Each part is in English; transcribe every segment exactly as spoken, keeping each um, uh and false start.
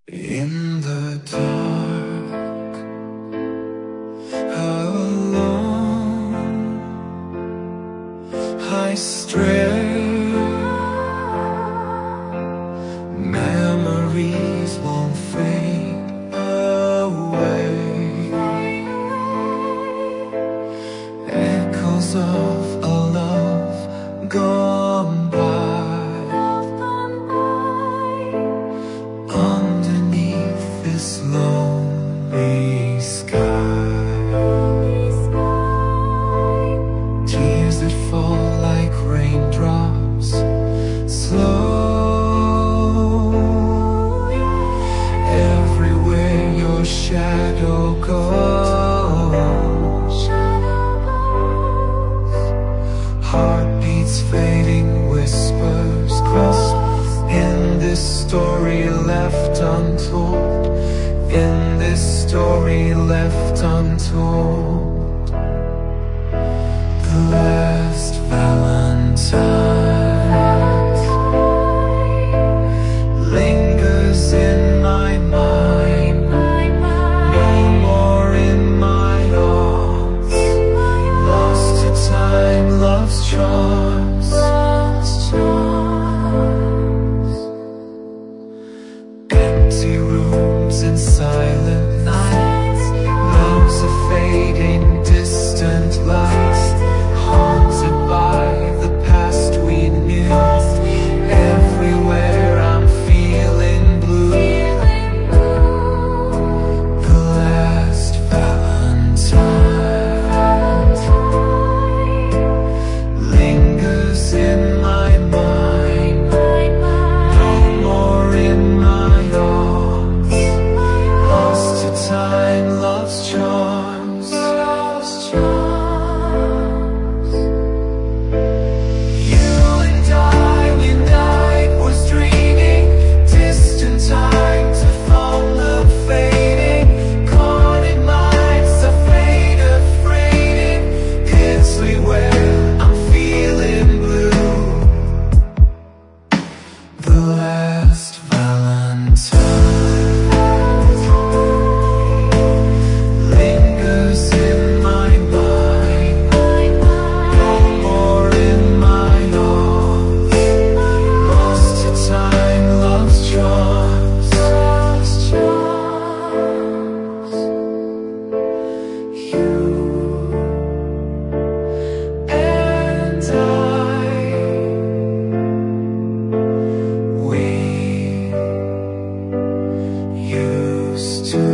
In the dark, alone, I stray. Memories won't fade away. Echoes of a love gone by. Underneath this lonely sky, tears that fall like raindrops, slow. Everywhere your shadow goes, heartbeats fading, whispers cross. In this story left untold, in this story left untold, the last Valentine lingers in my mind, no more in my arms, lost to time, love's charms. Empty rooms and silent nights, loves of fading distant lights, haunted by the past we knew. Everywhere I'm feeling blue. The last Valentine lingers in my mind, no more in my arms, lost to time, love's charms, love's charms. You and I, when I was dreaming, distant times of fond love fading, caught in minds of fate afraid, Kinsley where I'm feeling blue. The last Valentine lingers in my mind, no more in my arms, lost to time, love's charms, love's charms. You and I, we used to.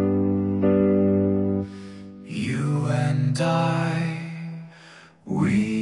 You and I, we